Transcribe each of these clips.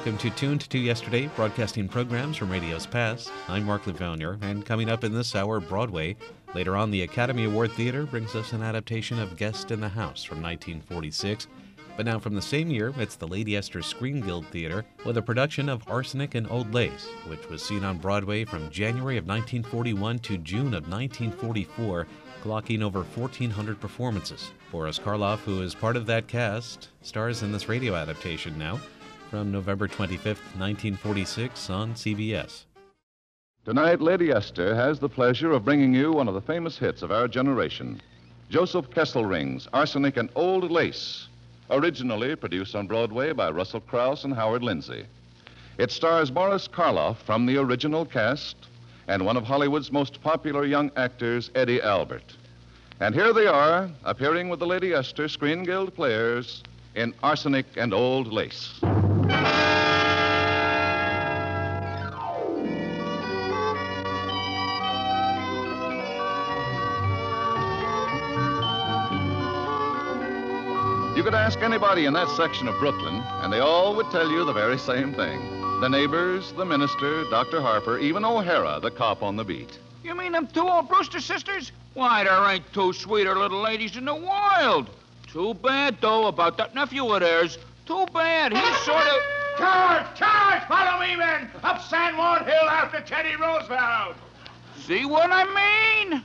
Welcome to Tuned to Yesterday, broadcasting programs from radio's past. I'm Mark Lefevanier, and coming up in this hour, Broadway. Later on, the Academy Award Theater brings us an adaptation of Guest in the House from 1946. But now from the same year, it's the Lady Esther Screen Guild Theater with a production of Arsenic and Old Lace, which was seen on Broadway from January of 1941 to June of 1944, clocking over 1,400 performances. Boris Karloff, who is part of that cast, stars in this radio adaptation now, from November 25th, 1946 on CBS. Tonight, Lady Esther has the pleasure of bringing you one of the famous hits of our generation, Joseph Kesselring's Arsenic and Old Lace, originally produced on Broadway by Russell Crouse and Howard Lindsay. It stars Boris Karloff from the original cast and one of Hollywood's most popular young actors, Eddie Albert. And here they are, appearing with the Lady Esther Screen Guild players in Arsenic and Old Lace. You could ask anybody in that section of Brooklyn, and they all would tell you the very same thing. The neighbors, the minister, Dr. Harper, even O'Hara, the cop on the beat. You mean them two old Brewster sisters? Why, there ain't two sweeter little ladies in the world. Too bad, though, about that nephew of theirs. Too bad. He's sort of... Charge! Follow me, men! Up San Juan Hill after Teddy Roosevelt! See what I mean?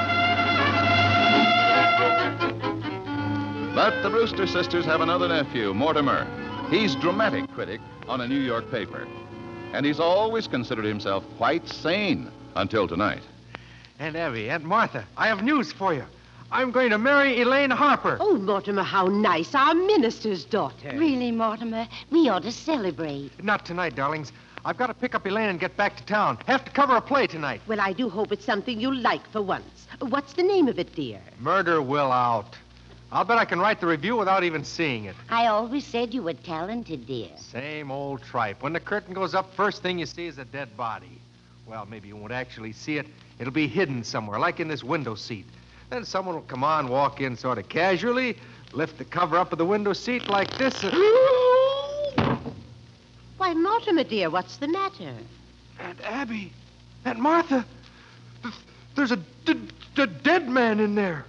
But the Brewster sisters have another nephew, Mortimer. He's dramatic critic on a New York paper. And he's always considered himself quite sane until tonight. Aunt Abby, Aunt Martha, I have news for you. I'm going to marry Elaine Harper. Oh, Mortimer, how nice. Our minister's daughter. Really, Mortimer, we ought to celebrate. Not tonight, darlings. I've got to pick up Elaine and get back to town. Have to cover a play tonight. Well, I do hope it's something you like for once. What's the name of it, dear? Murder Will Out. I'll bet I can write the review without even seeing it. I always said you were talented, dear. Same old tripe. When the curtain goes up, first thing you see is a dead body. Well, maybe you won't actually see it. It'll be hidden somewhere, like in this window seat. Then someone will come on, walk in sort of casually, lift the cover up of the window seat like this. Why, Mortimer, dear, what's the matter? Aunt Abby, Aunt Martha, there's a dead man in there.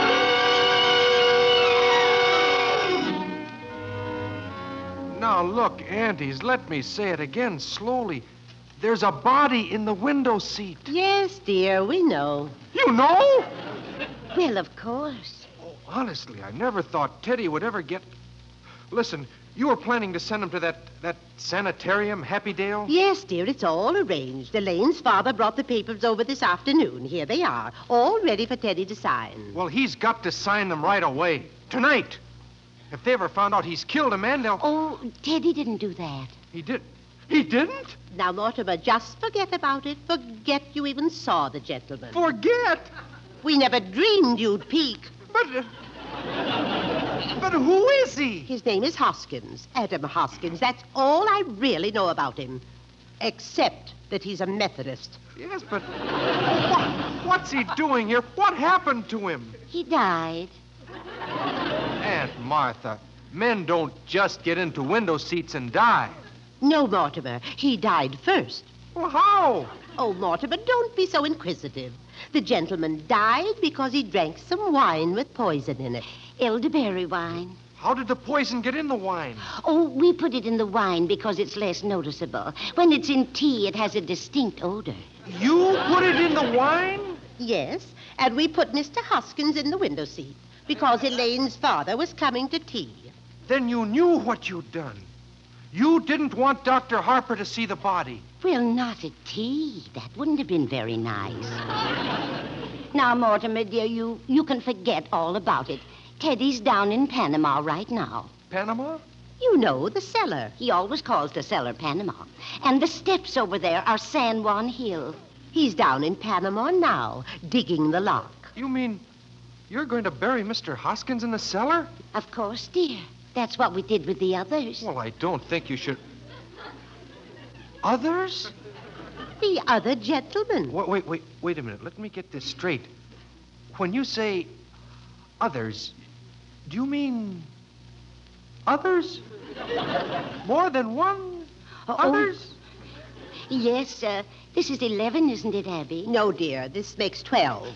Now, look, aunties, let me say it again slowly. There's a body in the window seat. Yes, dear, we know. You know? Well, of course. Oh, honestly, I never thought Teddy would ever get... Listen, you were planning to send him to that sanitarium, Happydale? Yes, dear, it's all arranged. Elaine's father brought the papers over this afternoon. Here they are, all ready for Teddy to sign. Well, he's got to sign them right away. Tonight. If they ever found out he's killed a man, they'll... Oh, Teddy didn't do that. He did. He didn't? Now, Mortimer, just forget about it. Forget you even saw the gentleman. Forget? We never dreamed you'd peek. But who is he? His name is Hoskins, Adam Hoskins. That's all I really know about him. Except that he's a Methodist. Yes, but what's he doing here? What happened to him? He died. Aunt Martha, men don't just get into window seats and die. No, Mortimer, he died first. Well, how? Oh, Mortimer, don't be so inquisitive. The gentleman died because he drank some wine with poison in it. Elderberry wine. How did the poison get in the wine? Oh, we put it in the wine because it's less noticeable. When it's in tea, it has a distinct odor. You put it in the wine? Yes, and we put Mr. Hoskins in the window seat because Elaine's father was coming to tea. Then you knew what you'd done. You didn't want Dr. Harper to see the body. Well, not at tea. That wouldn't have been very nice. Now, Mortimer, dear, you can forget all about it. Teddy's down in Panama right now. Panama? You know, the cellar. He always calls the cellar Panama. And the steps over there are San Juan Hill. He's down in Panama now, digging the lock. You mean you're going to bury Mr. Hoskins in the cellar? Of course, dear. That's what we did with the others. Well, I don't think you should... Others? The other gentleman. Wait a minute. Let me get this straight. When you say others, do you mean others? More than one? Others? Yes, this is 11, isn't it, Abby? No, dear, this makes 12.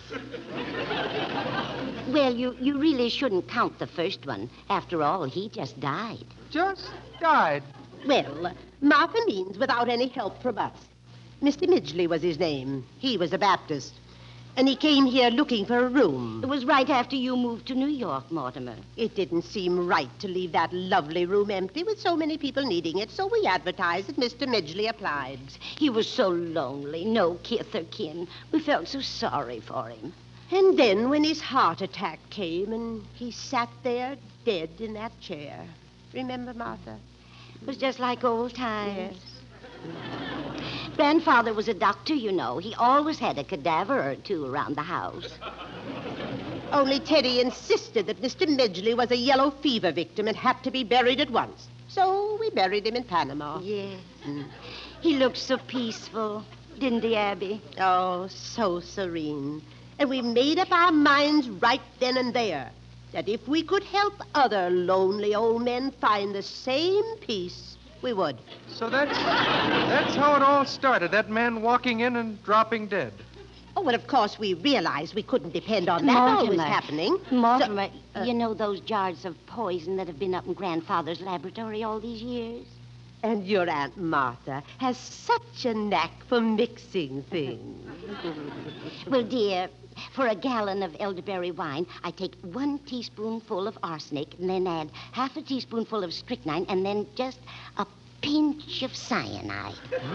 Well, you really shouldn't count the first one. After all, he just died. Just died. Well, Martha means without any help from us. Mr. Midgley was his name. He was a Baptist. And he came here looking for a room. It was right after you moved to New York, Mortimer. It didn't seem right to leave that lovely room empty with so many people needing it, so we advertised that Mr. Midgley applied. He was so lonely, no kith or kin. We felt so sorry for him. And then when his heart attack came and he sat there dead in that chair. Remember, Martha? It was just like old times. Yes. Grandfather was a doctor, you know. He always had a cadaver or two around the house. Only Teddy insisted that Mr. Midgley was a yellow fever victim and had to be buried at once. So we buried him in Panama. Yes. He looked so peaceful, didn't he, Abby? Oh, so serene. And we made up our minds right then and there that if we could help other lonely old men find the same peace, we would. So that's how it all started, that man walking in and dropping dead. Oh, well, of course, we realized we couldn't depend on that always happening. Mortimer, you know those jars of poison that have been up in Grandfather's laboratory all these years? And your Aunt Martha has such a knack for mixing things. Well, dear, for a gallon of elderberry wine, I take 1 teaspoonful of arsenic and then add half a teaspoonful of strychnine and then just a pinch of cyanide.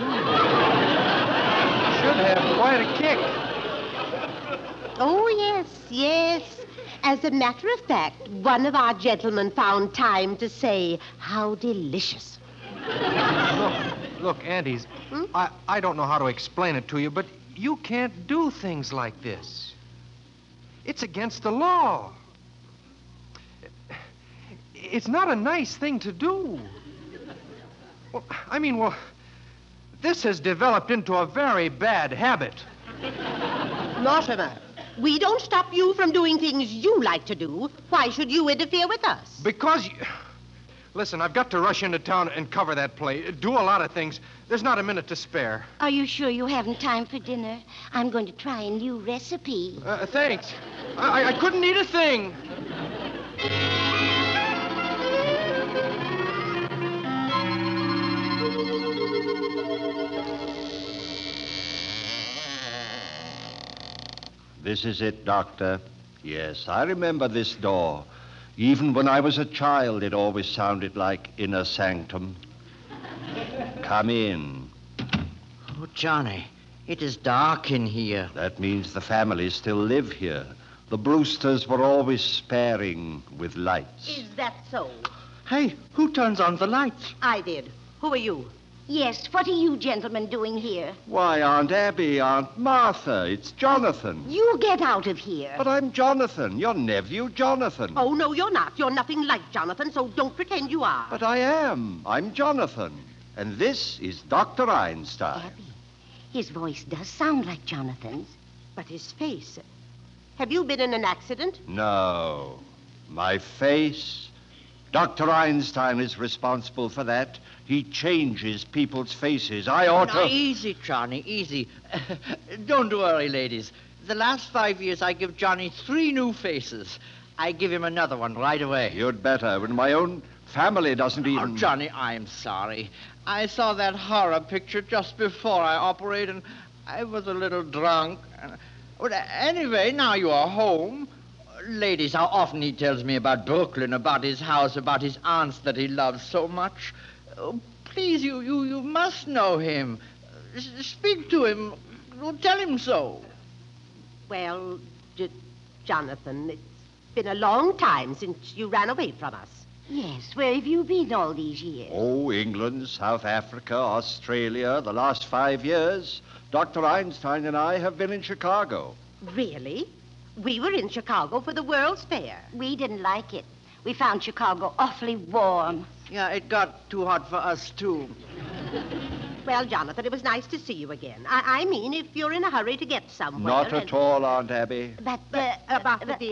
Should have quite a kick. Oh, yes, yes. As a matter of fact, one of our gentlemen found time to say, how delicious. Look, Aunties, I don't know how to explain it to you, but you can't do things like this. It's against the law. It's not a nice thing to do. Well, this has developed into a very bad habit. Mortimer, we don't stop you from doing things you like to do. Why should you interfere with us? Because Listen, I've got to rush into town and cover that play. Do a lot of things. There's not a minute to spare. Are you sure you haven't time for dinner? I'm going to try a new recipe. Thanks. I couldn't eat a thing. This is it, Doctor. Yes, I remember this door. Even when I was a child, it always sounded like inner sanctum. Come in. Oh, Johnny, it is dark in here. That means the family still live here. The Brewsters were always sparing with lights. Is that so? Hey, who turns on the lights? I did. Who are you? Yes, what are you gentlemen doing here? Why, Aunt Abby, Aunt Martha, it's Jonathan. You get out of here. But I'm Jonathan, your nephew, Jonathan. Oh, no, you're not. You're nothing like Jonathan, so don't pretend you are. But I am. I'm Jonathan. And this is Dr. Einstein. Abby, his voice does sound like Jonathan's. But his face. Have you been in an accident? No. My face? Dr. Einstein is responsible for that. He changes people's faces. I ought Now, to... easy, Johnny, easy. Don't worry, ladies. The last 5 years, I give Johnny 3 new faces. I give him another one right away. You'd better, when my own family doesn't even... Oh, Johnny, I'm sorry. I saw that horror picture just before I operated, and I was a little drunk. But anyway, now you are home. Ladies, how often he tells me about Brooklyn, about his house, about his aunts that he loves so much. Oh, please, you must know him. Speak to him. Tell him so. Well, Jonathan, it's been a long time since you ran away from us. Yes, where have you been all these years? Oh, England, South Africa, Australia, the last 5 years. Dr. Einstein and I have been in Chicago. Really? We were in Chicago for the World's Fair. We didn't like it. We found Chicago awfully warm. Yeah, it got too hot for us, too. Well, Jonathan, it was nice to see you again. I mean, if you're in a hurry to get somewhere... Not at all, Aunt Abby. But, Martha, dear,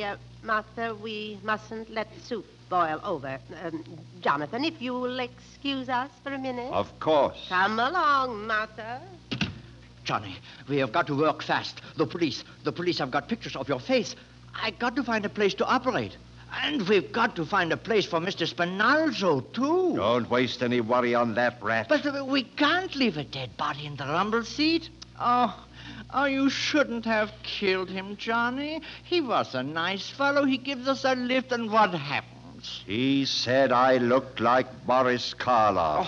Martha, we mustn't let the soup boil over. Jonathan, if you'll excuse us for a minute. Of course. Come along, Martha. Johnny, we have got to work fast. The police have got pictures of your face. I got to find a place to operate. And we've got to find a place for Mr. Spinalzo, too. Don't waste any worry on that rat. But we can't leave a dead body in the rumble seat. Oh, you shouldn't have killed him, Johnny. He was a nice fellow. He gives us a lift, and what happens? He said I looked like Boris Karloff.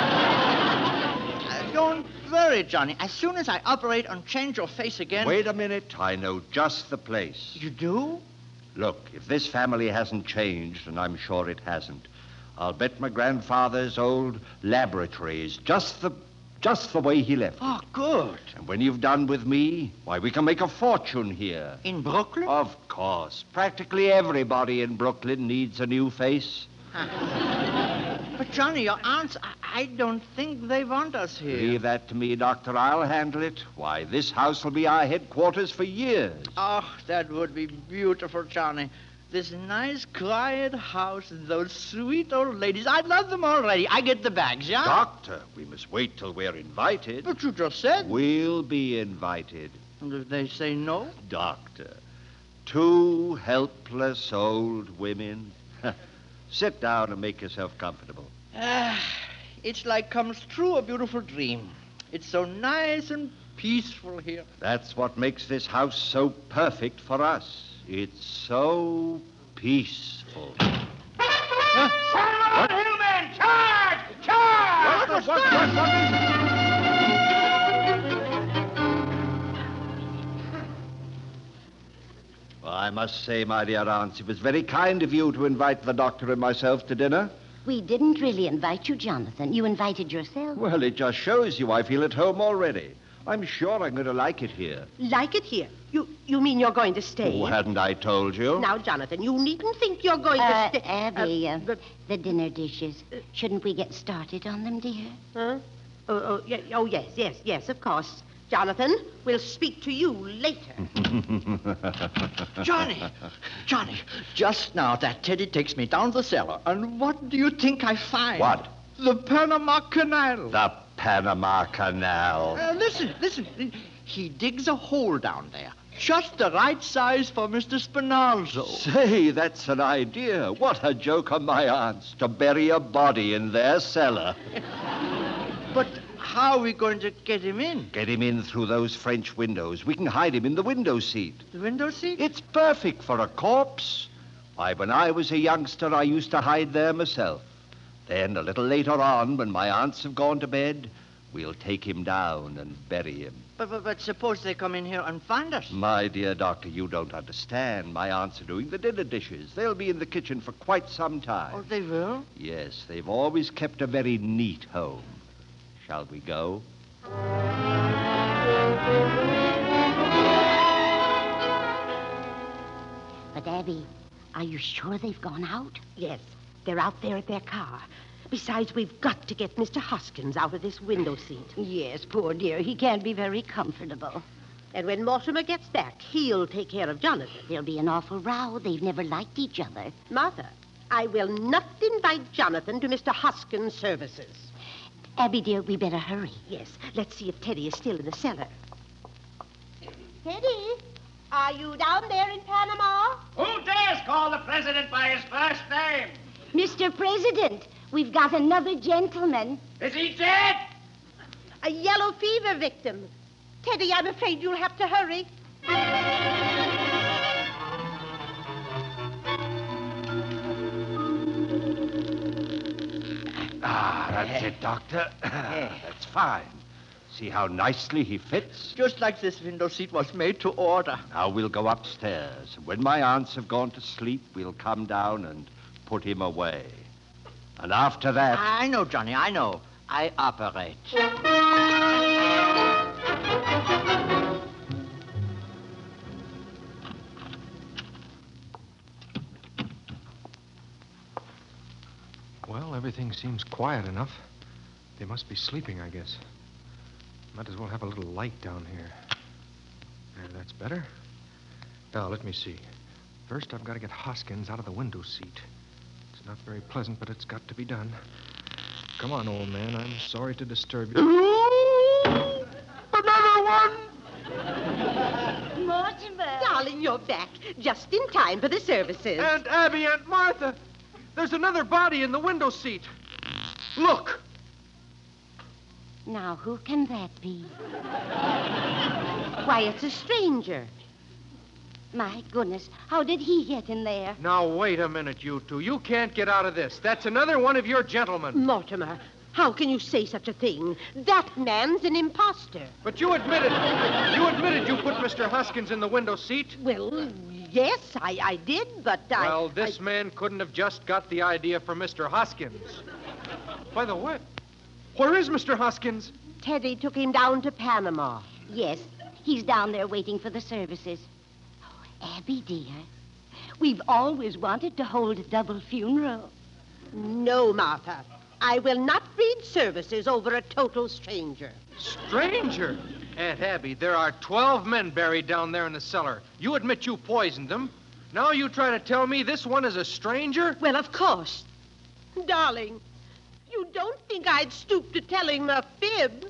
Don't worry, Johnny. As soon as I operate and change your face again... Wait a minute. I know just the place. You do? Look, if this family hasn't changed, and I'm sure it hasn't, I'll bet my grandfather's old laboratory is just the way he left it. Oh, good. And when you've done with me, why, we can make a fortune here. In Brooklyn? Of course. Practically everybody in Brooklyn needs a new face. But, Johnny, your aunts, I don't think they want us here. Leave that to me, Doctor. I'll handle it. Why, this house will be our headquarters for years. Oh, that would be beautiful, Johnny. This nice, quiet house and those sweet old ladies. I love them already. I get the bags, yeah? Doctor, we must wait till we're invited. But you just said. We'll be invited. And if they say no? Doctor, two helpless old women. Sit down and make yourself comfortable. It's like comes true a beautiful dream. It's so nice and peaceful here. That's what makes this house so perfect for us. It's so peaceful. San Hillman, charge! Charge! Well, I must say, my dear aunts, it was very kind of you to invite the doctor and myself to dinner. We didn't really invite you, Jonathan. You invited yourself. Well, it just shows you I feel at home already. I'm sure I'm going to like it here. Like it here? You mean you're going to stay? Oh, hadn't I told you? Now, Jonathan, you needn't think you're going to stay. Abby, the dinner dishes. Shouldn't we get started on them, dear? Huh? Oh, yes, of course. Jonathan, we'll speak to you later. Johnny, just now that Teddy takes me down the cellar, and what do you think I find? What? The Panama Canal. The Panama Canal. Listen. He digs a hole down there, just the right size for Mr. Spinalzo. Say, that's an idea. What a joke on my aunts to bury a body in their cellar. But how are we going to get him in? Get him in through those French windows. We can hide him in the window seat. The window seat? It's perfect for a corpse. Why, when I was a youngster, I used to hide there myself. Then, a little later on, when my aunts have gone to bed, we'll take him down and bury him. But suppose they come in here and find us? My dear doctor, you don't understand. My aunts are doing the dinner dishes. They'll be in the kitchen for quite some time. Oh, they will? Yes, they've always kept a very neat home. Shall we go? But, Abby, are you sure they've gone out? Yes, they're out there at their car. Besides, we've got to get Mr. Hoskins out of this window seat. Yes, poor dear. He can't be very comfortable. And when Mortimer gets back, he'll take care of Jonathan. There'll be an awful row. They've never liked each other. Martha, I will not invite Jonathan to Mr. Hoskins' services. Abby, dear, we better hurry. Yes, let's see if Teddy is still in the cellar. Teddy, are you down there in Panama? Who dares call the president by his first name? Mr. President, we've got another gentleman. Is he dead? A yellow fever victim. Teddy, I'm afraid you'll have to hurry. That's it, Doctor. That's fine. See how nicely he fits? Just like this window seat was made to order. Now we'll go upstairs. When my aunts have gone to sleep, we'll come down and put him away. And after that... I know, Johnny, I know. I operate. Well, everything seems quiet enough. They must be sleeping, I guess. Might as well have a little light down here. There, that's better. Now, let me see. First, I've got to get Hoskins out of the window seat. It's not very pleasant, but it's got to be done. Come on, old man. I'm sorry to disturb you. Another one! Mortimer! Darling, you're back. Just in time for the services. Aunt Abby, Aunt Martha, there's another body in the window seat. Look! Now, who can that be? Why, it's a stranger. My goodness, how did he get in there? Now, wait a minute, you two. You can't get out of this. That's another one of your gentlemen. Mortimer, how can you say such a thing? That man's an imposter. But you admitted you put Mr. Hoskins in the window seat. Well, yes, I did, but Well, this man couldn't have just got the idea from Mr. Hoskins. By the way, where is Mr. Hoskins? Teddy took him down to Panama. Yes, he's down there waiting for the services. Oh, Abby, dear, we've always wanted to hold a double funeral. No, Martha. I will not read services over a total stranger. Stranger? Aunt Abby, there are 12 men buried down there in the cellar. You admit you poisoned them. Now you try to tell me this one is a stranger? Well, of course. Darling, you don't think I'd stoop to telling a fib?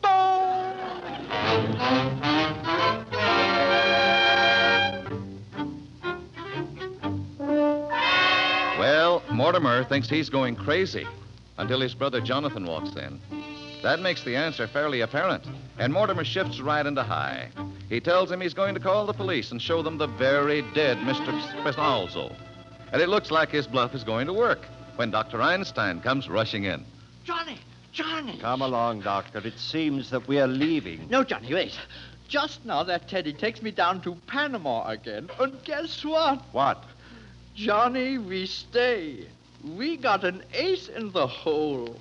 Well, Mortimer thinks he's going crazy until his brother Jonathan walks in. That makes the answer fairly apparent, and Mortimer shifts right into high. He tells him he's going to call the police and show them the very dead Mr. Spinalzo. And it looks like his bluff is going to work when Dr. Einstein comes rushing in. Johnny! Come along, Doctor. It seems that we are leaving. No, Johnny, wait. Just now that Teddy takes me down to Panama again. And guess what? What? Johnny, we stay. We got an ace in the hole.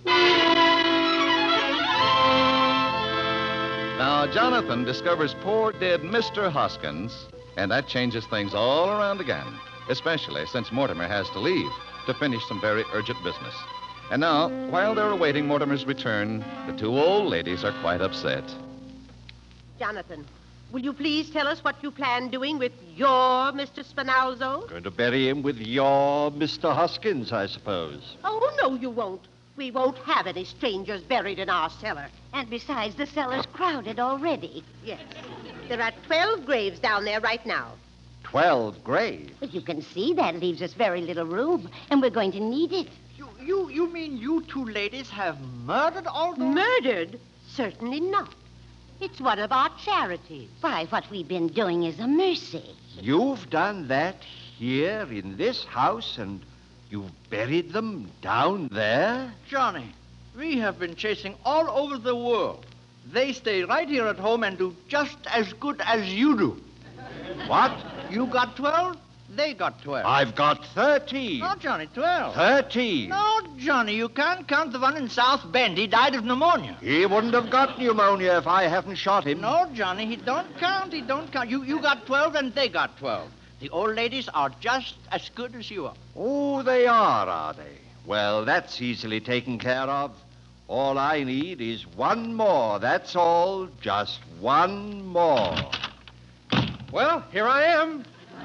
Now, Jonathan discovers poor dead Mr. Hoskins, and that changes things all around again, especially since Mortimer has to leave to finish some very urgent business. And now, while they're awaiting Mortimer's return, the two old ladies are quite upset. Jonathan, will you please tell us what you plan doing with your Mr. Spinalzo? Going to bury him with your Mr. Hoskins, I suppose. Oh, no, you won't. We won't have any strangers buried in our cellar. And besides, the cellar's crowded already. Yes. There are 12 graves down there right now. 12 graves. But you can see that leaves us very little room, and we're going to need it. You mean you two ladies have murdered all those? Murdered? Certainly not. It's one of our charities. Why, what we've been doing is a mercy. You've done that here in this house, and you've buried them down there? Johnny, we have been chasing all over the world. They stay right here at home and do just as good as you do. What? You got 12, they got 12. I've got 13. No, Johnny, 12. 13. No, Johnny, you can't count the one in South Bend. He died of pneumonia. He wouldn't have got pneumonia if I hadn't shot him. No, Johnny, he don't count. You got 12 and they got 12. The old ladies are just as good as you are. Oh, they are they? Well, that's easily taken care of. All I need is one more, that's all. Just one more. Well, here I am.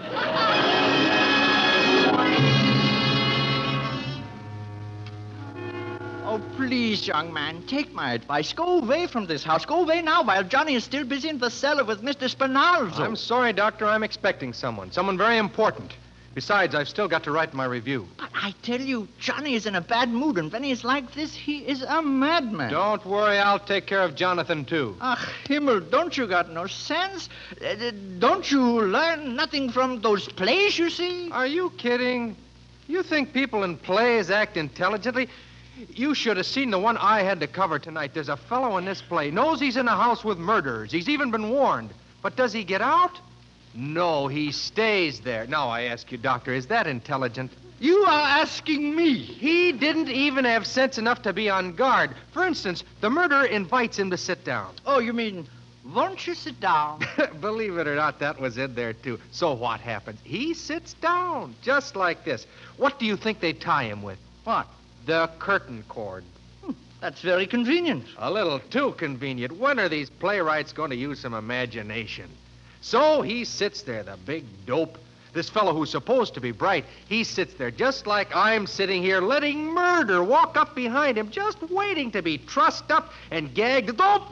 Oh, please, young man, take my advice. Go away from this house. Go away now while Johnny is still busy in the cellar with Mr. Spinalzo. I'm sorry, Doctor. I'm expecting someone very important. Besides, I've still got to write my review. But I tell you, Johnny is in a bad mood, and when he's like this, he is a madman. Don't worry, I'll take care of Jonathan, too. Ach, Himmel, don't you got no sense? Don't you learn nothing from those plays you see? Are you kidding? You think people in plays act intelligently? You should have seen the one I had to cover tonight. There's a fellow in this play, knows he's in a house with murderers. He's even been warned. But does he get out? No, he stays there. Now, I ask you, Doctor, is that intelligent? You are asking me. He didn't even have sense enough to be on guard. For instance, the murderer invites him to sit down. Oh, you mean, won't you sit down? Believe it or not, that was in there, too. So what happens? He sits down, just like this. What do you think they tie him with? What? The curtain cord. That's very convenient. A little too convenient. When are these playwrights going to use some imagination? So he sits there, the big dope. This fellow who's supposed to be bright, he sits there just like I'm sitting here, letting murder walk up behind him, just waiting to be trussed up and gagged.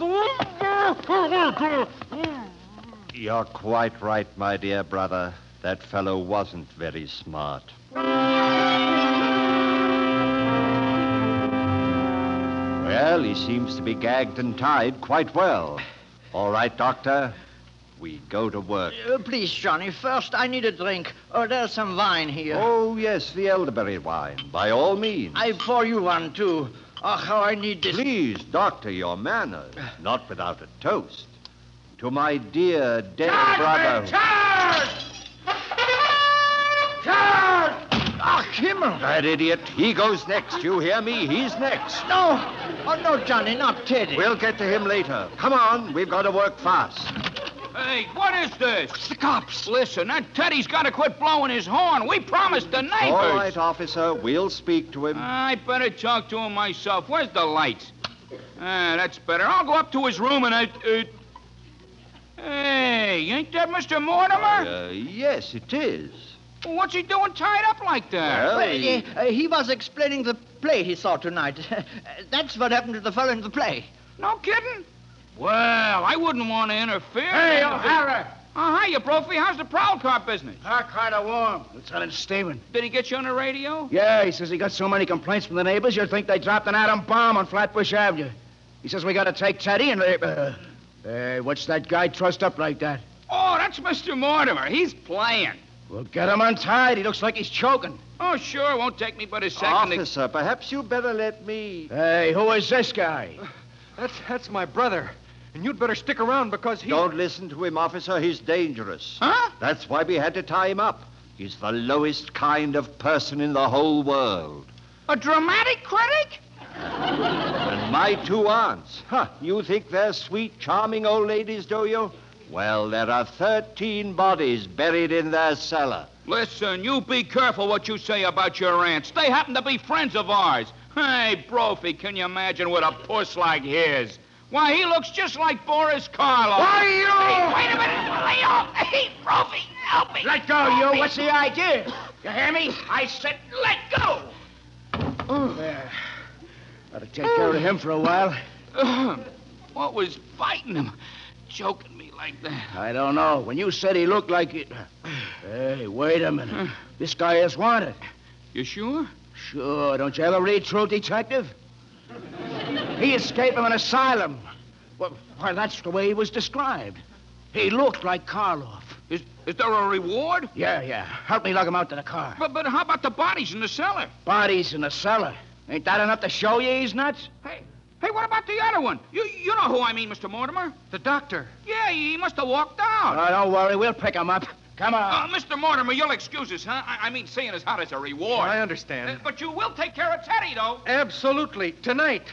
You're quite right, my dear brother. That fellow wasn't very smart. Well, he seems to be gagged and tied quite well. All right, Doctor. We go to work. Please, Johnny, first I need a drink. There's some wine here. Oh, yes, the elderberry wine. By all means. I pour you one, too. Oh, how I need this. Please, Doctor, your manners. Not without a toast. To my dear dead brother. Charge! Charge! Ah, Kimmel. That idiot. He goes next. You hear me? He's next. No. Oh, no, Johnny, not Teddy. We'll get to him later. Come on. We've got to work fast. Hey, what is this? It's the cops. Listen, that Teddy's got to quit blowing his horn. We promised the neighbors. All right, officer. We'll speak to him. I better talk to him myself. Where's the lights? That's better. I'll go up to his room and Hey, ain't that Mr. Mortimer? Yes, it is. Well, what's he doing tied up like that? Well, He was explaining the play he saw tonight. That's what happened to the fellow in the play. No kidding? Well, I wouldn't want to interfere. Hey, O'Hara! Oh, hiya, Brophy. How's the prowl car business? Kind of warm. Lieutenant Steeman. Did he get you on the radio? Yeah, he says he got so many complaints from the neighbors, you'd think they dropped an atom bomb on Flatbush Avenue. He says we got to take Teddy and... Hey, what's that guy trussed up like that? Oh, that's Mr. Mortimer. He's playing. Well, get him untied. He looks like he's choking. Oh, sure. Won't take me but a second. Officer, perhaps you better let me... Hey, who is this guy? That's my brother. And you'd better stick around because he... Don't listen to him, officer. He's dangerous. Huh? That's why we had to tie him up. He's the lowest kind of person in the whole world. A dramatic critic? And my two aunts. Huh, you think they're sweet, charming old ladies, do you? Well, there are 13 bodies buried in their cellar. Listen, you be careful what you say about your aunts. They happen to be friends of ours. Hey, Brophy, can you imagine with a puss like his? Why, he looks just like Boris Karloff. Why, you... Hey, wait a minute. Leo. Hey, Brophy, help me. Let go, you. What's the idea? You hear me? I said let go. There. Ought to take care of him for a while. What was biting him? Choking me like that. I don't know. When you said he looked like it... Hey, wait a minute. This guy is wanted. You sure? Sure. Don't you ever read True Detective? He escaped from an asylum. Well, why, that's the way he was described. He looked like Karloff. Is there a reward? Yeah. Help me lug him out to the car. But how about the bodies in the cellar? Bodies in the cellar. Ain't that enough to show you he's nuts? Hey, what about the other one? You know who I mean, Mr. Mortimer. The doctor. Yeah, he must have walked out. Oh, don't worry. We'll pick him up. Come on. Mr. Mortimer, you'll excuse us, huh? I mean, seeing as how there's a reward. I understand. But you will take care of Teddy, though. Absolutely. Tonight.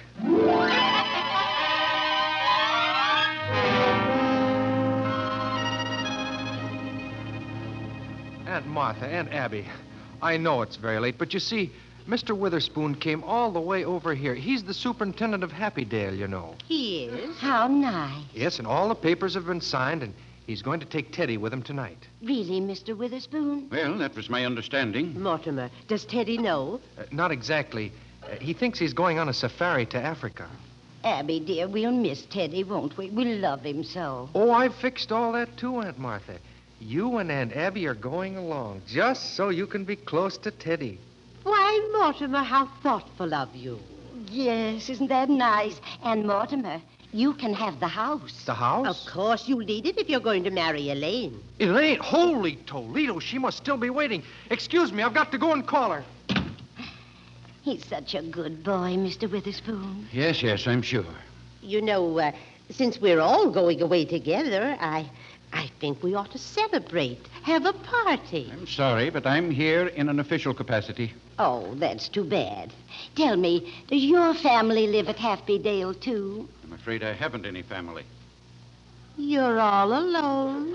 Aunt Martha, Aunt Abby, I know it's very late, but you see, Mr. Witherspoon came all the way over here. He's the superintendent of Happydale, you know. He is? How nice. Yes, and all the papers have been signed, and he's going to take Teddy with him tonight. Really, Mr. Witherspoon? Well, that was my understanding. Mortimer, does Teddy know? Not exactly. He thinks he's going on a safari to Africa. Abby, dear, we'll miss Teddy, won't we? We love him so. Oh, I've fixed all that too, Aunt Martha. You and Aunt Abby are going along just so you can be close to Teddy. Why, Mortimer, how thoughtful of you. Yes, isn't that nice? And Mortimer, you can have the house. The house? Of course you'll need it if you're going to marry Elaine. Elaine, holy Toledo, she must still be waiting. Excuse me, I've got to go and call her. He's such a good boy, Mr. Witherspoon. Yes, I'm sure. You know, since we're all going away together, I think we ought to celebrate, have a party. I'm sorry, but I'm here in an official capacity. Oh, that's too bad. Tell me, does your family live at Happydale, too? I'm afraid I haven't any family. You're all alone.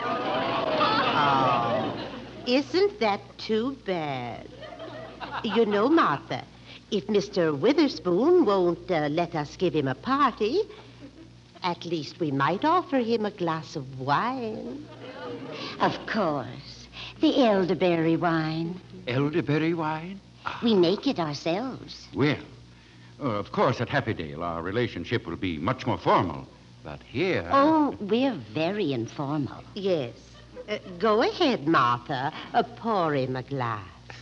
Oh, isn't that too bad? You know, Martha, if Mr. Witherspoon won't let us give him a party, at least we might offer him a glass of wine. Of course. The elderberry wine. Elderberry wine? We make it ourselves. Well, of course, at Happydale, our relationship will be much more formal. But here... Oh, we're very informal. Yes. Go ahead, Martha. Pour him a glass.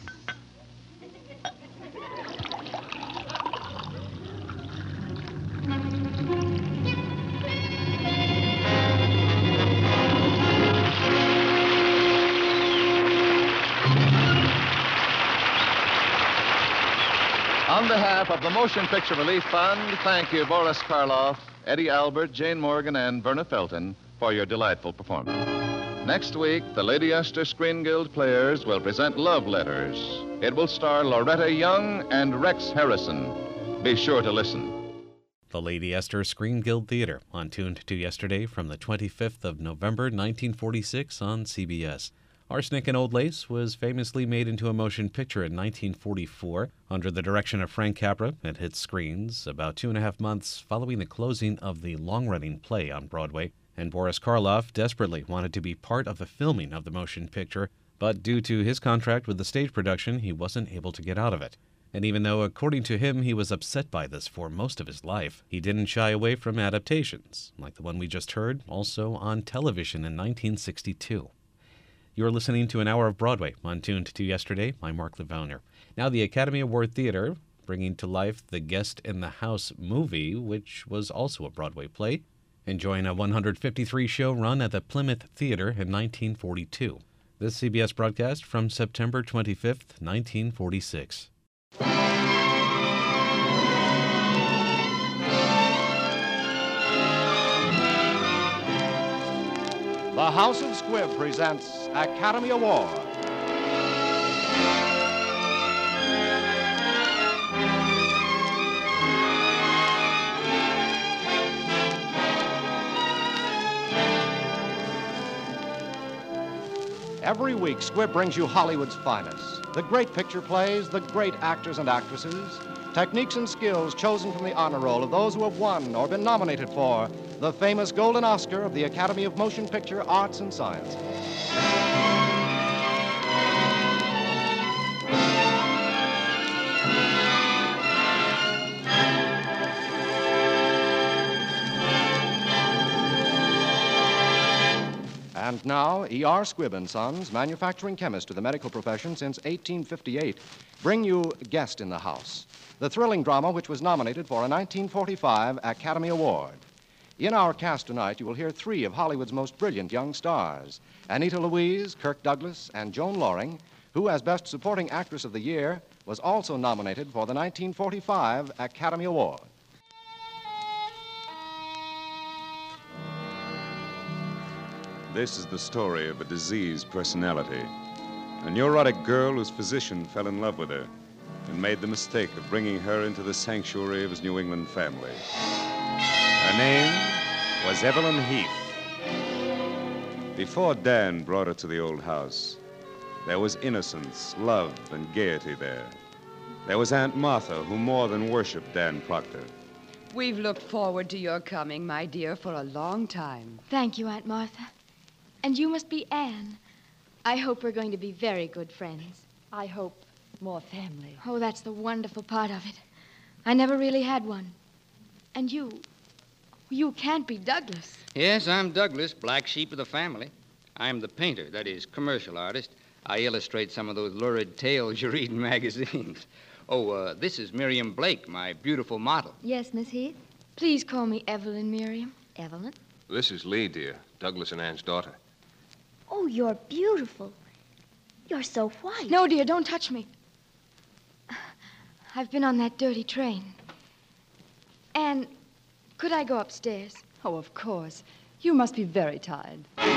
On behalf of the Motion Picture Relief Fund, thank you, Boris Karloff, Eddie Albert, Jane Morgan, and Verna Felton, for your delightful performance. Next week, the Lady Esther Screen Guild players will present Love Letters. It will star Loretta Young and Rex Harrison. Be sure to listen. The Lady Esther Screen Guild Theater, on Tuned to Yesterday from the 25th of November, 1946 on CBS. Arsenic and Old Lace was famously made into a motion picture in 1944 under the direction of Frank Capra. It hit screens about 2.5 months following the closing of the long-running play on Broadway, and Boris Karloff desperately wanted to be part of the filming of the motion picture, but due to his contract with the stage production, he wasn't able to get out of it. And even though, according to him, he was upset by this for most of his life, he didn't shy away from adaptations, like the one we just heard, also on television in 1962. You're listening to an hour of Broadway on Tuned to Yesterday. I'm Mark Livonier. Now the Academy Award Theater, bringing to life the Guest in the House movie, which was also a Broadway play, enjoying a 153-show run at the Plymouth Theater in 1942. This CBS broadcast from September 25th, 1946. The House of Squibb presents Academy Award. Every week, Squibb brings you Hollywood's finest. The great picture plays, the great actors and actresses, techniques and skills chosen from the honor roll of those who have won or been nominated for the famous Golden Oscar of the Academy of Motion Picture Arts and Sciences. And now, E.R. Squibb & Sons, manufacturing chemist to the medical profession since 1858, bring you Guest in the House, the thrilling drama which was nominated for a 1945 Academy Award. In our cast tonight, you will hear three of Hollywood's most brilliant young stars, Anita Louise, Kirk Douglas, and Joan Loring, who, as Best Supporting Actress of the Year, was also nominated for the 1945 Academy Award. This is the story of a diseased personality. A neurotic girl whose physician fell in love with her and made the mistake of bringing her into the sanctuary of his New England family. Her name was Evelyn Heath. Before Dan brought her to the old house, there was innocence, love, and gaiety there. There was Aunt Martha, who more than worshipped Dan Proctor. We've looked forward to your coming, my dear, for a long time. Thank you, Aunt Martha. And you must be Anne. I hope we're going to be very good friends. I hope more family. Oh, that's the wonderful part of it. I never really had one. And you can't be Douglas. Yes, I'm Douglas, black sheep of the family. I'm the painter, that is, commercial artist. I illustrate some of those lurid tales you read in magazines. Oh, this is Miriam Blake, my beautiful model. Yes, Miss Heath. Please call me Evelyn, Miriam. Evelyn? This is Lee, dear. Douglas and Ann's daughter. Oh, you're beautiful. You're so white. No, dear, don't touch me. I've been on that dirty train. Anne, could I go upstairs? Oh, of course. You must be very tired.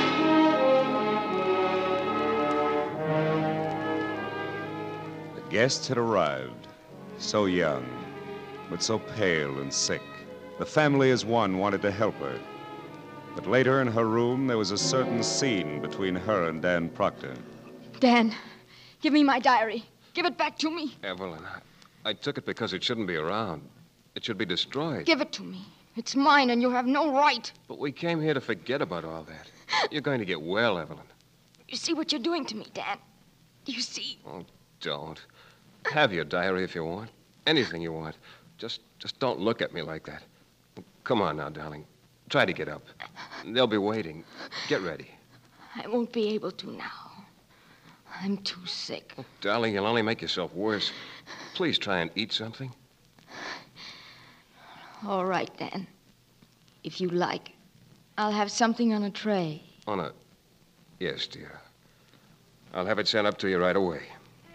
The guests had arrived, so young, but so pale and sick. The family as one wanted to help her. But later in her room, there was a certain scene between her and Dan Proctor. Dan, give me my diary. Give it back to me. Evelyn, I took it because it shouldn't be around. It should be destroyed. Give it to me. It's mine, and you have no right. But we came here to forget about all that. You're going to get well, Evelyn. You see what you're doing to me, Dan? Do you see? Oh, don't. Have your diary if you want. Anything you want. Just don't look at me like that. Come on now, darling. Try to get up. They'll be waiting. Get ready. I won't be able to now. I'm too sick. Oh, darling, you'll only make yourself worse. Please try and eat something. All right, Dan. If you like, I'll have something on a tray. On a... Yes, dear. I'll have it sent up to you right away.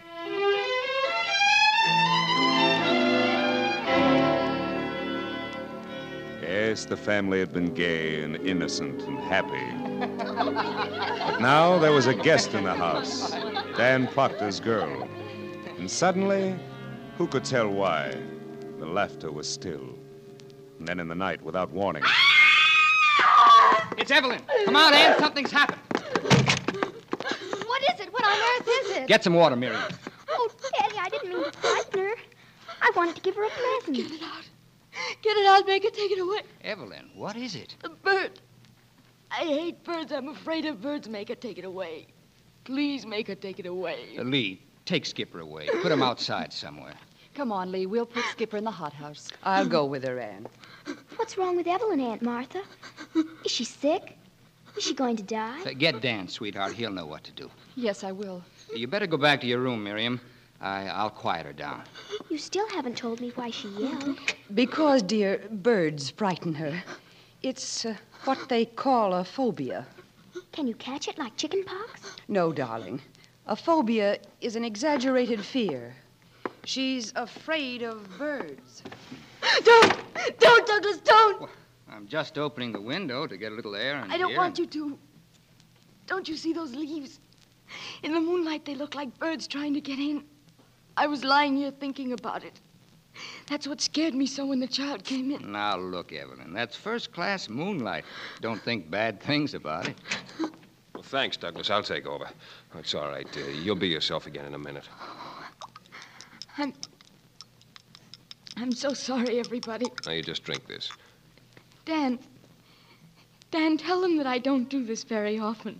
Yes, the family had been gay and innocent and happy. But now there was a guest in the house, Dan Proctor's girl. And suddenly, who could tell why, the laughter was still. And then in the night, without warning... It's Evelyn. Come on, Ann. Something's happened. What is it? What on earth is it? Get some water, Miriam. Oh, Daddy, I didn't mean to frighten her. I wanted to give her a present. Get it out. Get it out, Baker. Take it away. Evelyn, what is it? A bird. I hate birds. I'm afraid of birds. Maker, take it away. Please, Maker, take it away. Lee, take Skipper away. Put him outside somewhere. Come on, Lee. We'll put Skipper in the hothouse. I'll go with her, Anne. What's wrong with Evelyn, Aunt Martha? Is she sick? Is she going to die? Get Dan, sweetheart. He'll know what to do. Yes, I will. You better go back to your room, Miriam. I'll quiet her down. You still haven't told me why she yelled. Because, dear, birds frighten her. It's what they call a phobia. Can you catch it like chicken pox? No, darling. A phobia is an exaggerated fear. She's afraid of birds. Don't, Douglas, don't. Well, I'm just opening the window to get a little air in here. I don't want you to. Don't you see those leaves? In the moonlight, they look like birds trying to get in. I was lying here thinking about it. That's what scared me so when the child came in. Now, look, Evelyn, that's first-class moonlight. Don't think bad things about it. Well, thanks, Douglas. I'll take over. It's all right. You'll be yourself again in a minute. I'm so sorry, everybody. Now, you just drink this. Dan, tell them that I don't do this very often.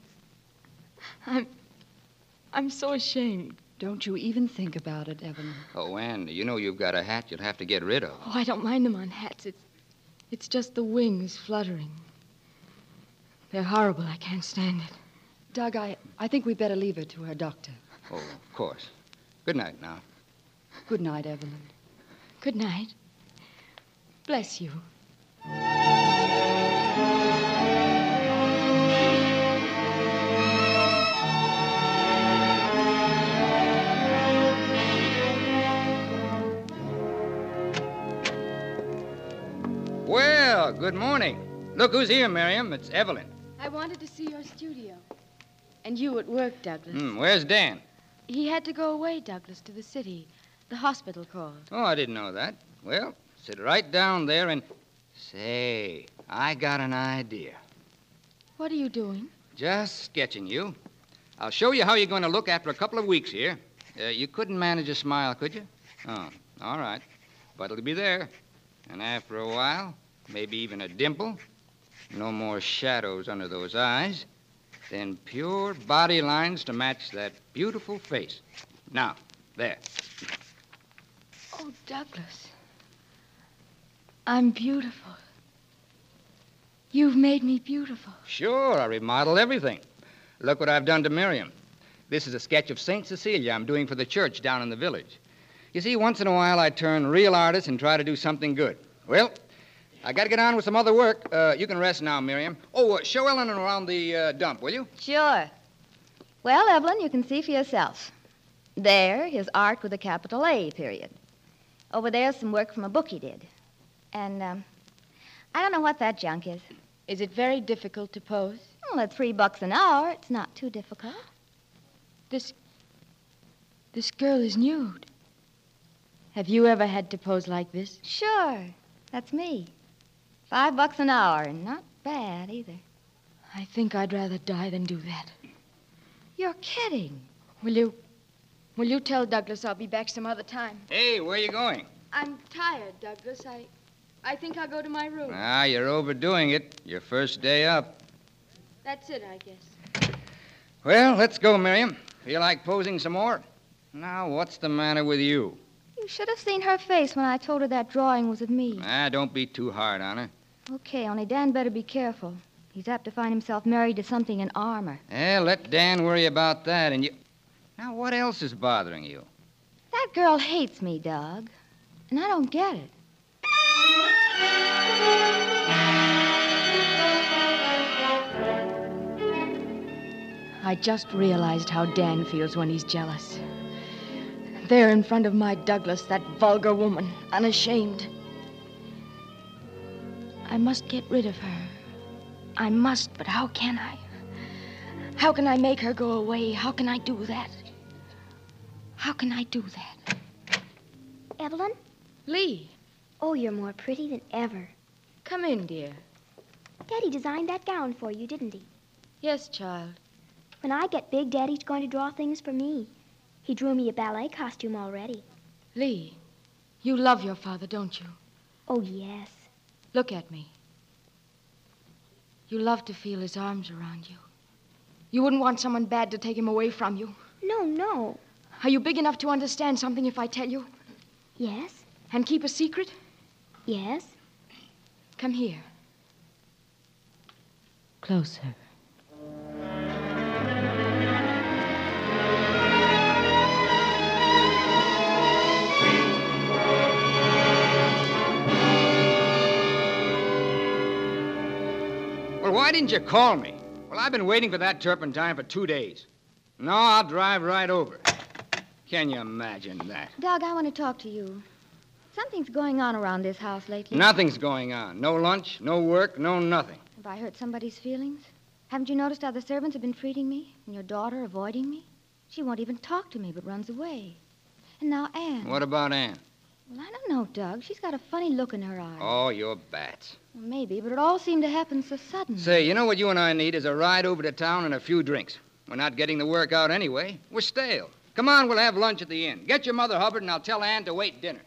I'm so ashamed. Don't you even think about it, Evelyn. Oh, Ann, you know you've got a hat you'll have to get rid of. Oh, I don't mind them on hats. It's just the wings fluttering. They're horrible. I can't stand it. Doug, I think we'd better leave her to her doctor. Oh, of course. Good night now. Good night, Evelyn. Good night. Bless you. Well, good morning. Look who's here, Miriam. It's Evelyn. I wanted to see your studio. And you at work, Douglas. Where's Dan? He had to go away, Douglas, to the city. The hospital called. Oh, I didn't know that. Well, sit right down there and... Say, I got an idea. What are you doing? Just sketching you. I'll show you how you're going to look after a couple of weeks here. You couldn't manage a smile, could you? Oh, all right. But it'll be there. And after a while, maybe even a dimple. No more shadows under those eyes. Then pure body lines to match that beautiful face. Now, there. Oh, Douglas. I'm beautiful. You've made me beautiful. Sure, I remodeled everything. Look what I've done to Miriam. This is a sketch of St. Cecilia I'm doing for the church down in the village. You see, once in a while I turn real artist and try to do something good. Well, I got to get on with some other work. You can rest now, Miriam. Oh, show Ellen around the dump, will you? Sure. Well, Evelyn, you can see for yourself. There, his art with a capital A, period. Over there's some work from a book he did. And, I don't know what that junk is. Is it very difficult to pose? Well, at $3 an hour, it's not too difficult. This girl is nude. Have you ever had to pose like this? Sure. That's me. $5 an hour, and not bad either. I think I'd rather die than do that. You're kidding. Will you tell Douglas I'll be back some other time? Hey, where you going? I'm tired, Douglas. I think I'll go to my room. You're overdoing it. Your first day up. That's it, I guess. Well, let's go, Miriam. Feel like posing some more? Now, what's the matter with you? You should have seen her face when I told her that drawing was of me. Don't be too hard on her. Okay, only Dan better be careful. He's apt to find himself married to something in armor. Let Dan worry about that, and you... Now, what else is bothering you? That girl hates me, Doug. And I don't get it. I just realized how Dan feels when he's jealous. There in front of my Douglas, that vulgar woman, unashamed. I must get rid of her. I must, but how can I? How can I make her go away? How can I do that? How can I do that? Evelyn? Lee. Oh, you're more pretty than ever. Come in, dear. Daddy designed that gown for you, didn't he? Yes, child. When I get big, Daddy's going to draw things for me. He drew me a ballet costume already. Lee, you love your father, don't you? Oh, yes. Look at me. You love to feel his arms around you. You wouldn't want someone bad to take him away from you. No, no. Are you big enough to understand something if I tell you? Yes. And keep a secret? Yes. Come here. Closer. Well, why didn't you call me? Well, I've been waiting for that turpentine for 2 days. No, I'll drive right over. Can you imagine that? Doug, I want to talk to you. Something's going on around this house lately. Nothing's going on. No lunch, no work, no nothing. Have I hurt somebody's feelings? Haven't you noticed how the servants have been treating me? And your daughter avoiding me? She won't even talk to me, but runs away. And now Anne. What about Anne? Well, I don't know, Doug. She's got a funny look in her eyes. Oh, you're bats. Well, maybe, but it all seemed to happen so sudden. Say, you know what you and I need is a ride over to town and a few drinks. We're not getting the work out anyway. We're stale. Come on, we'll have lunch at the inn. Get your mother, Hubbard, and I'll tell Anne to wait dinner.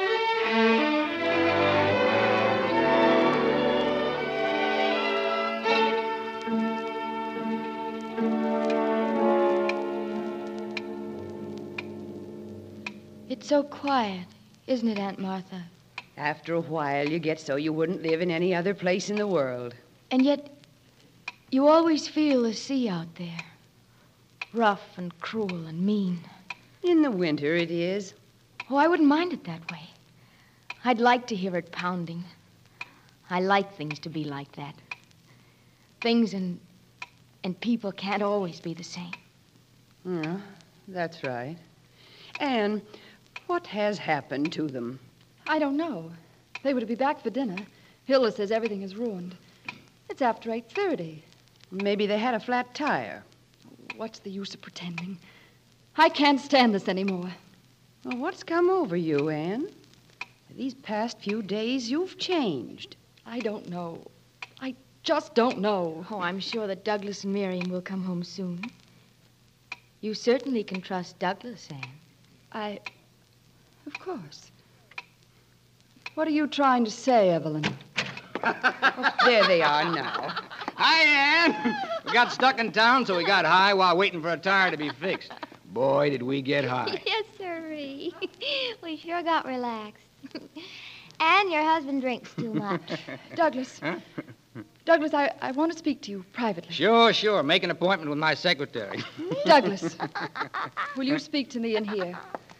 It's so quiet, isn't it, Aunt Martha? After a while, you get so you wouldn't live in any other place in the world. And yet, you always feel the sea out there. Rough and cruel and mean. In the winter, it is. Oh, I wouldn't mind it that way. I'd like to hear it pounding. I like things to be like that. Things and people can't always be the same. Yeah, that's right. Anne, what has happened to them? I don't know. They were to be back for dinner. Hilda says everything is ruined. It's after 8:30. Maybe they had a flat tire. What's the use of pretending? I can't stand this anymore. Well, what's come over you, Anne? These past few days, you've changed. I don't know. I just don't know. Oh, I'm sure that Douglas and Miriam will come home soon. You certainly can trust Douglas, Anne. Of course. What are you trying to say, Evelyn? Oh, there they are now. Hi, Anne. We got stuck in town, so we got high while waiting for a tire to be fixed. Boy, did we get high. Yes, sirree. We sure got relaxed. And your husband drinks too much. Douglas. Huh? Douglas, I want to speak to you privately. Sure. Make an appointment with my secretary. Douglas, will you speak to me in here?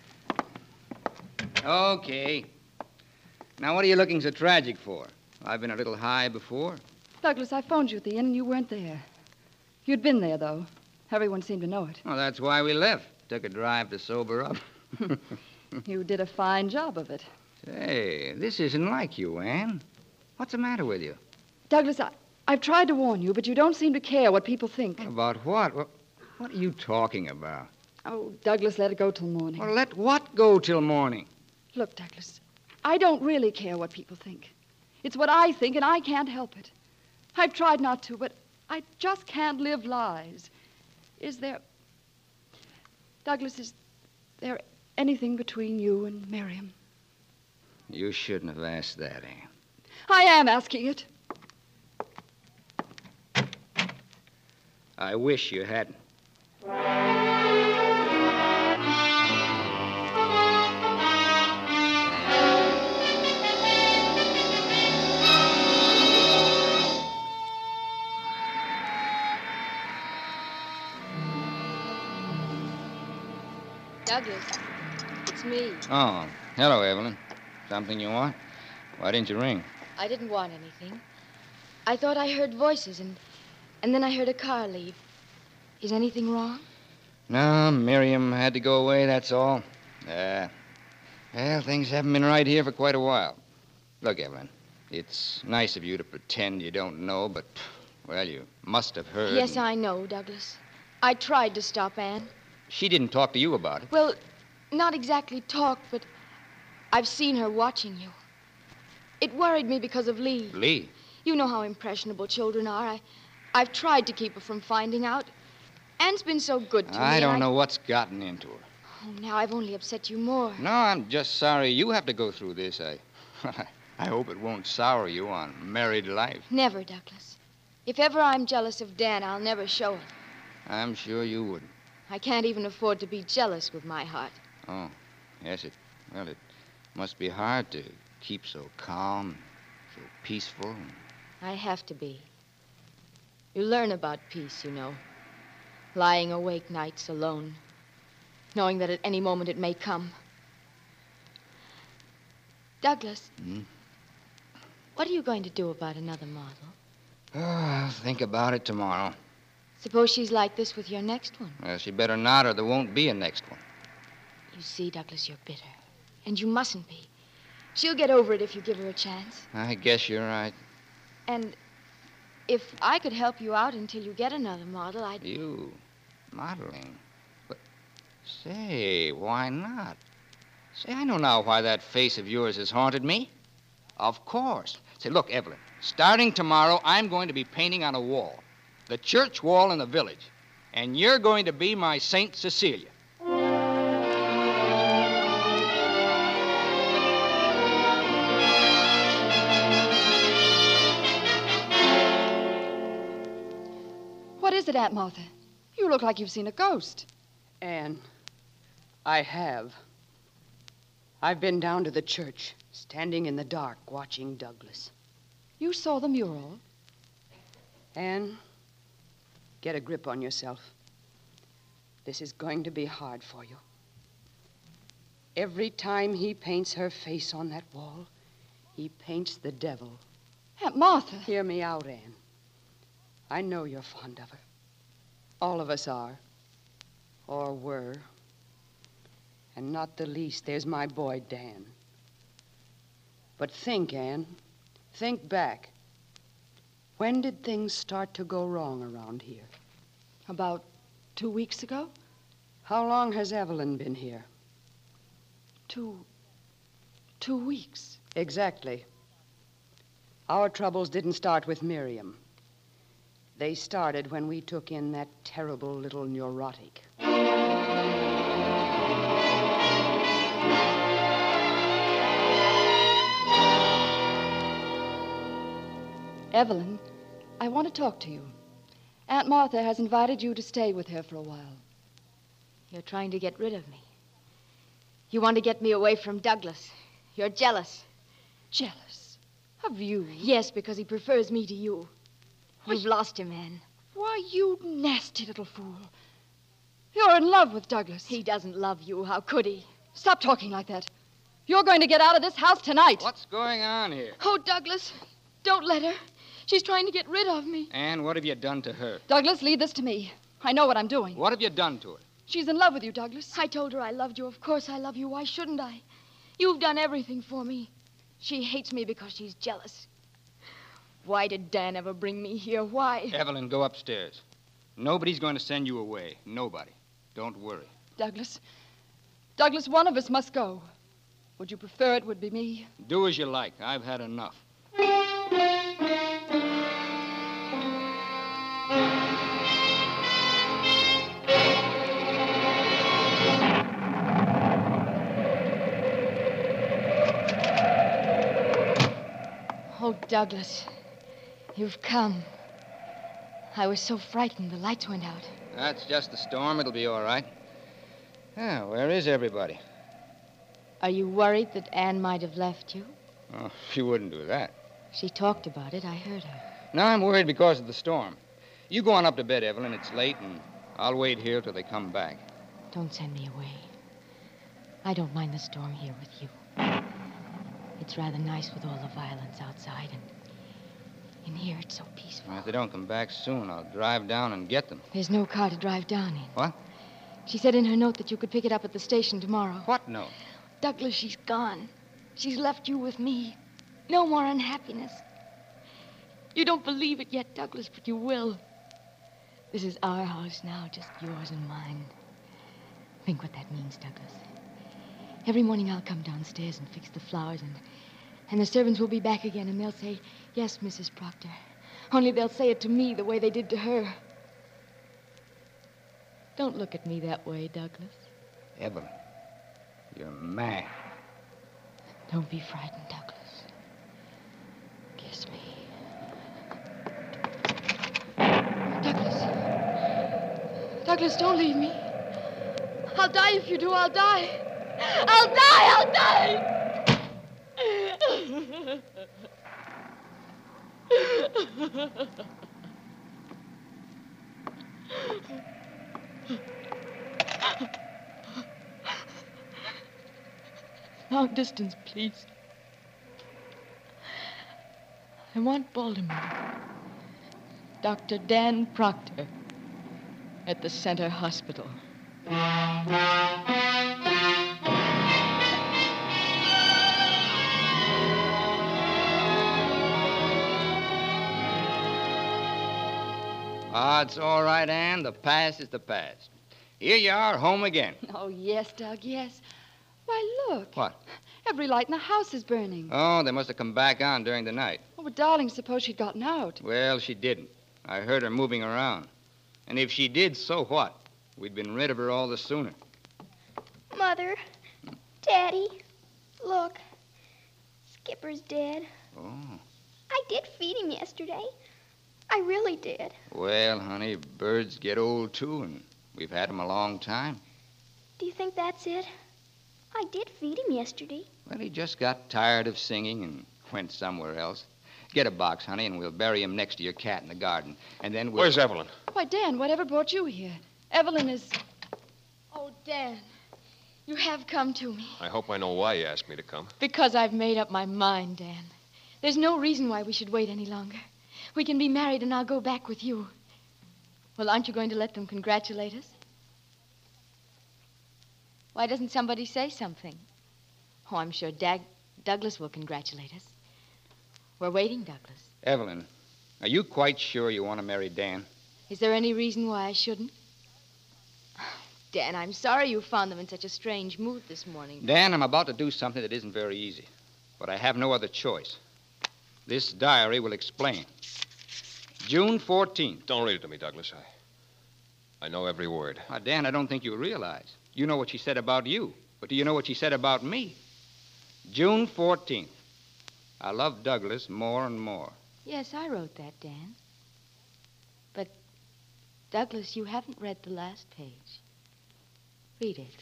Okay. Now, what are you looking so tragic for? I've been a little high before. Douglas, I phoned you at the inn and you weren't there. You'd been there, though. Everyone seemed to know it. Well, that's why we left. Took a drive to sober up. You did a fine job of it. Say, this isn't like you, Anne. What's the matter with you? Douglas, I've tried to warn you, but you don't seem to care what people think. About what? What are you talking about? Oh, Douglas, let it go till morning. Well, let what go till morning? Look, Douglas, I don't really care what people think. It's what I think, and I can't help it. I've tried not to, but I just can't live lies. Is there... Douglas, is there anything between you and Miriam? You shouldn't have asked that, Anne. I am asking it. I wish you hadn't. Douglas, it's me. Oh, hello, Evelyn. Something you want? Why didn't you ring? I didn't want anything. I thought I heard voices, and then I heard a car leave. Is anything wrong? No, Miriam had to go away, that's all. Well, things haven't been right here for quite a while. Look, Evelyn, it's nice of you to pretend you don't know, but, well, you must have heard. Yes, I know, Douglas. I tried to stop Anne. She didn't talk to you about it. Well, not exactly talk, but I've seen her watching you. It worried me because of Lee. Lee? You know how impressionable children are. I've tried to keep her from finding out. Anne's been so good to me. I don't know what's gotten into her. Oh, now I've only upset you more. No, I'm just sorry you have to go through this. I hope it won't sour you on married life. Never, Douglas. If ever I'm jealous of Dan, I'll never show it. I'm sure you wouldn't. I can't even afford to be jealous with my heart. Oh, yes, it must be hard to keep so calm, so peaceful. I have to be. You learn about peace, you know. Lying awake nights alone, knowing that at any moment it may come. Douglas, what are you going to do about another model? Oh, I'll think about it tomorrow. Suppose she's like this with your next one. Well, she better not, or there won't be a next one. You see, Douglas, you're bitter. And you mustn't be. She'll get over it if you give her a chance. I guess you're right. And if I could help you out until you get another model, I'd... You? Modeling? But, say, why not? Say, I know now why that face of yours has haunted me. Of course. Say, look, Evelyn, starting tomorrow, I'm going to be painting on a wall. The church wall in the village. And you're going to be my Saint Cecilia. What is it, Aunt Martha? You look like you've seen a ghost. Anne, I have. I've been down to the church, standing in the dark, watching Douglas. You saw the mural? Anne, get a grip on yourself. This is going to be hard for you. Every time he paints her face on that wall, he paints the devil. Aunt Martha. Hear me out, Anne. I know you're fond of her. All of us are. Or were. And not the least, there's my boy, Dan. But think, Anne. Think back. When did things start to go wrong around here? About 2 weeks ago? How long has Evelyn been here? 2 weeks. Exactly. Our troubles didn't start with Miriam. They started when we took in that terrible little neurotic. Evelyn, I want to talk to you. Aunt Martha has invited you to stay with her for a while. You're trying to get rid of me. You want to get me away from Douglas. You're jealous. Jealous? Of you? Yes, because he prefers me to you. You've lost him, Anne. Why, you nasty little fool. You're in love with Douglas. He doesn't love you. How could he? Stop talking like that. You're going to get out of this house tonight. What's going on here? Oh, Douglas, don't let her. She's trying to get rid of me. Anne, what have you done to her? Douglas, leave this to me. I know what I'm doing. What have you done to her? She's in love with you, Douglas. I told her I loved you. Of course I love you. Why shouldn't I? You've done everything for me. She hates me because she's jealous. Why did Dan ever bring me here? Why? Evelyn, go upstairs. Nobody's going to send you away. Nobody. Don't worry. Douglas, one of us must go. Would you prefer it would be me? Do as you like. I've had enough. Oh, Douglas, you've come. I was so frightened the lights went out. That's just the storm. It'll be all right. Yeah, where is everybody? Are you worried that Anne might have left you? Oh, she wouldn't do that. She talked about it. I heard her. No, I'm worried because of the storm. You go on up to bed, Evelyn. It's late, and I'll wait here till they come back. Don't send me away. I don't mind the storm here with you. It's rather nice with all the violence outside, and in here it's so peaceful. Well, if they don't come back soon, I'll drive down and get them. There's no car to drive down in. What? She said in her note that you could pick it up at the station tomorrow. What note? Douglas, she's gone. She's left you with me. No more unhappiness. You don't believe it yet, Douglas, but you will. This is our house now, just yours and mine. Think what that means, Douglas. Every morning I'll come downstairs and fix the flowers, and the servants will be back again, and they'll say, "Yes, Mrs. Proctor." Only they'll say it to me the way they did to her. Don't look at me that way, Douglas. Evelyn, you're mad. Don't be frightened, Douglas. Kiss me. Douglas. Douglas, don't leave me. I'll die if you do. I'll die. I'll die! I'll die! Long distance, please. I want Baltimore. Dr. Dan Proctor at the Center Hospital. Ah, it's all right, Anne. The past is the past. Here you are, home again. Oh, yes, Doug, yes. Why, look. What? Every light in the house is burning. Oh, they must have come back on during the night. Oh, but darling, suppose she'd gotten out. Well, she didn't. I heard her moving around. And if she did, so what? We'd been rid of her all the sooner. Mother, Daddy, look. Skipper's dead. Oh. I did feed him yesterday. I really did. Well, honey, birds get old, too, and we've had them a long time. Do you think that's it? I did feed him yesterday. Well, he just got tired of singing and went somewhere else. Get a box, honey, and we'll bury him next to your cat in the garden. And then we'll... Where's Evelyn? Why, Dan, whatever brought you here? Evelyn is... Oh, Dan, you have come to me. I hope I know why you asked me to come. Because I've made up my mind, Dan. There's no reason why we should wait any longer. We can be married, and I'll go back with you. Well, aren't you going to let them congratulate us? Why doesn't somebody say something? Oh, I'm sure Douglas will congratulate us. We're waiting, Douglas. Evelyn, are you quite sure you want to marry Dan? Is there any reason why I shouldn't? Dan, I'm sorry you found them in such a strange mood this morning. Dan, I'm about to do something that isn't very easy, but I have no other choice. This diary will explain. June 14th. Don't read it to me, Douglas. I know every word. Dan, I don't think you realize. You know what she said about you, but do you know what she said about me? June 14th. I love Douglas more and more. Yes, I wrote that, Dan. But, Douglas, you haven't read the last page. Read it.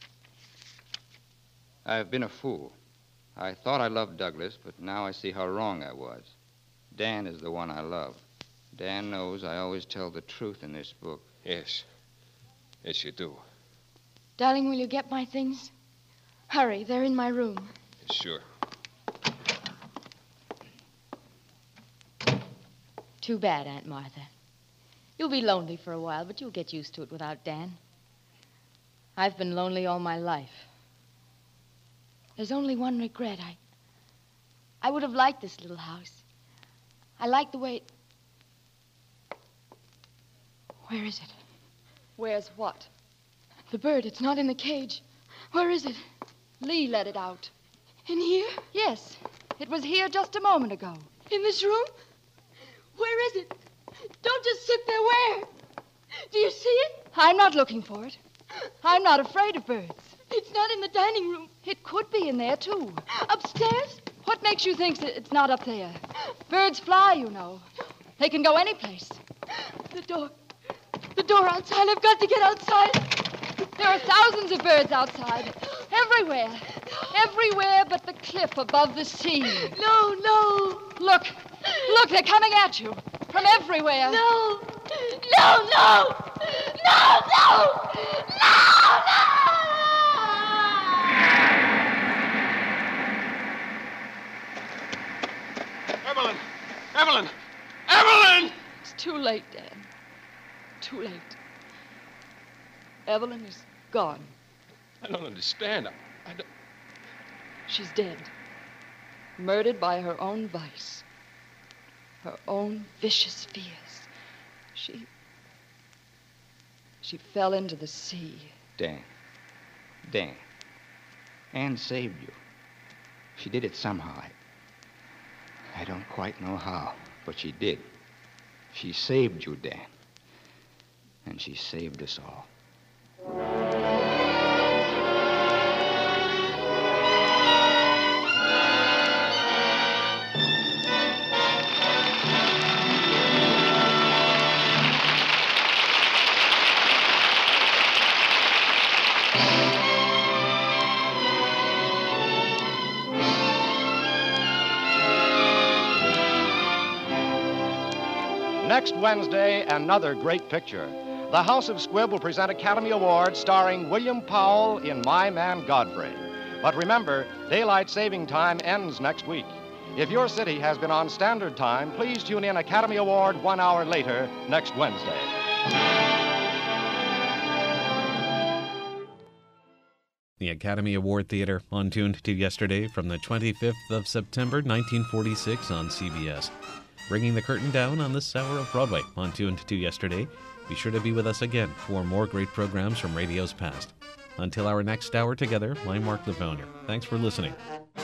I've been a fool. I thought I loved Douglas, but now I see how wrong I was. Dan is the one I love. Dan knows I always tell the truth in this book. Yes. Yes, you do. Darling, will you get my things? Hurry, they're in my room. Sure. Too bad, Aunt Martha. You'll be lonely for a while, but you'll get used to it without Dan. I've been lonely all my life. There's only one regret. I would have liked this little house. I like the way it... Where is it? Where's what? The bird. It's not in the cage. Where is it? Lee let it out. In here? Yes. It was here just a moment ago. In this room? Where is it? Don't just sit there. Where? Do you see it? I'm not looking for it. I'm not afraid of birds. It's not in the dining room. It could be in there, too. Upstairs? What makes you think it's not up there? Birds fly, you know. They can go any place. The door. The door outside. I've got to get outside. There are thousands of birds outside. Everywhere. Everywhere but the cliff above the sea. No, no. Look. Look, they're coming at you. From everywhere. No. No, no. No, no. No, no. Evelyn! Evelyn! Evelyn! It's too late, Dan. Too late. Evelyn is gone. I don't understand. I don't... She's dead. Murdered by her own vice. Her own vicious fears. She fell into the sea. Dan. Anne saved you. She did it somehow. I don't quite know how, but she did. She saved you, Dan. And she saved us all. Next Wednesday, another great picture. The House of Squibb will present Academy Award starring William Powell in My Man Godfrey. But remember, daylight saving time ends next week. If your city has been on standard time, please tune in Academy Award 1 hour later next Wednesday. The Academy Award Theater on Tuned to Yesterday from the 25th of September, 1946 on CBS. Bringing the curtain down on this hour of Broadway on Tuned to Yesterday. Be sure to be with us again for more great programs from radio's past. Until our next hour together, I'm Mark Lavonia. Thanks for listening.